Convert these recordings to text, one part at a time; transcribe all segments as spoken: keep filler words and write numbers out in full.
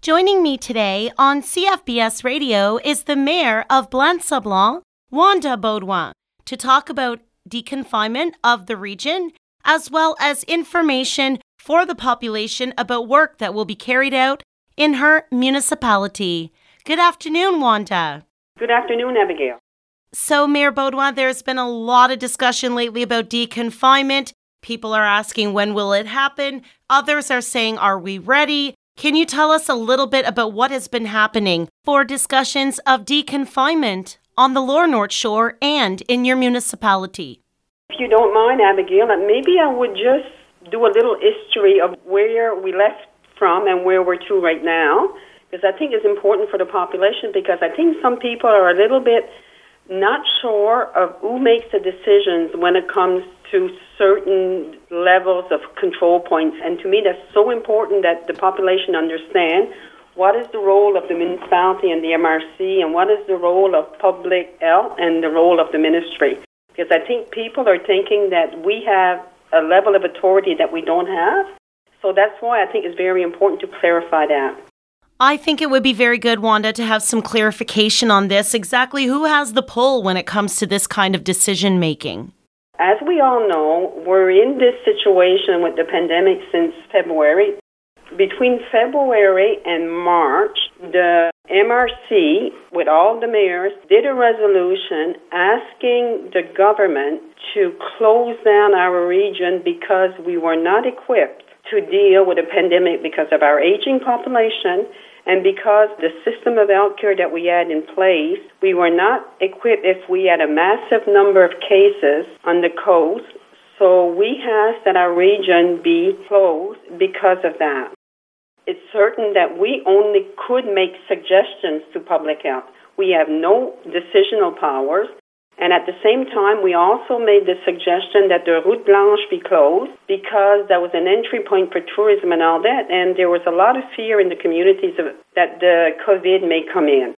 Joining me today on C F B S Radio is the Mayor of Blain-Sablon, Wanda Beaudoin, to talk about deconfinement of the region, as well as information for the population about work that will be carried out in her municipality. Good afternoon, Wanda. Good afternoon, Abigail. So, Mayor Beaudoin, there's been a lot of discussion lately about deconfinement. People are asking, when will it happen? Others are saying, are we ready? Can you tell us a little bit about what has been happening for discussions of deconfinement on the Lower North Shore and in your municipality? If you don't mind, Abigail, maybe I would just do a little history of where we left from and where we're to right now, because I think it's important for the population, because I think some people are a little bit not sure of who makes the decisions when it comes to certain levels of control points. And to me, that's so important that the population understand what is the role of the municipality and the M R C, and what is the role of public health and the role of the ministry. Because I think people are thinking that we have a level of authority that we don't have. So that's why I think it's very important to clarify that. I think it would be very good, Wanda, to have some clarification on this. Exactly who has the pull when it comes to this kind of decision making? As we all know, we're in this situation with the pandemic since February. Between February and March, the M R C, with all the mayors, did a resolution asking the government to close down our region because we were not equipped to deal with a pandemic because of our aging population and because the system of healthcare that we had in place, we were not equipped if we had a massive number of cases on the coast. So we asked that our region be closed because of that. It's certain that we only could make suggestions to public health. We have no decisional powers. And at the same time, we also made the suggestion that the Route Blanche be closed because that was an entry point for tourism and all that, and there was a lot of fear in the communities of, that the COVID may come in.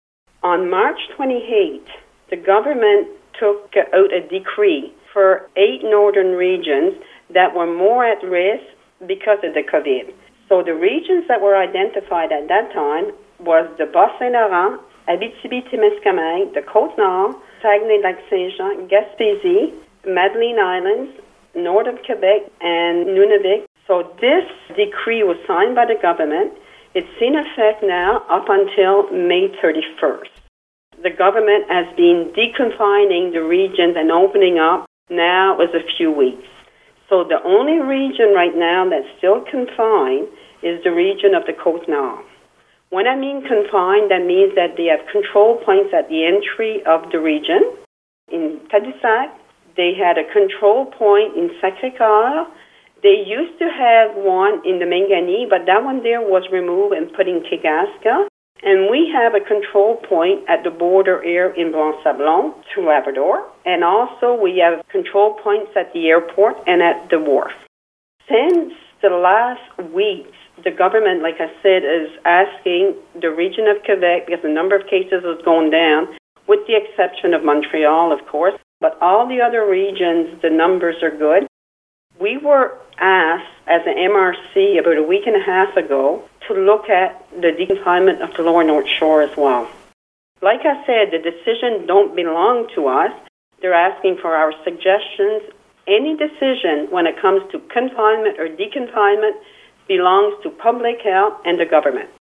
On March twenty-eighth, the government took out a decree for eight northern regions that were more at risk because of the COVID. So the regions that were identified at that time was the Bas-Saint-Laurent, Abitibi-Témiscamingue, the Côte-Nord, Saguenay-Lac-Saint-Jean, Gaspésie, Madeleine Islands, north of Quebec, and Nunavik. So this decree was signed by the government. It's in effect now up until May thirty-first. The government has been deconfining the regions and opening up now as a few weeks. So the only region right now that's still confined is the region of the Côte-Nord. When I mean confined, that means that they have control points at the entry of the region. In Tadoussac, they had a control point in Sacré-Cœur. They used to have one in the Mangani, but that one there was removed and put in Kegaska. And we have a control point at the border here in Blain-Sablon to Labrador. And also we have control points at the airport and at the wharf. Since the last weeks, the government, like I said, is asking the region of Quebec, because the number of cases is going down, with the exception of Montreal, of course. But all the other regions, the numbers are good. We were asked as an M R C about a week and a half ago to look at the deconfinement of the Lower North Shore as well. Like I said, the decision don't belong to us. They're asking for our suggestions. Any decision when it comes to confinement or deconfinement belongs to public health and the government.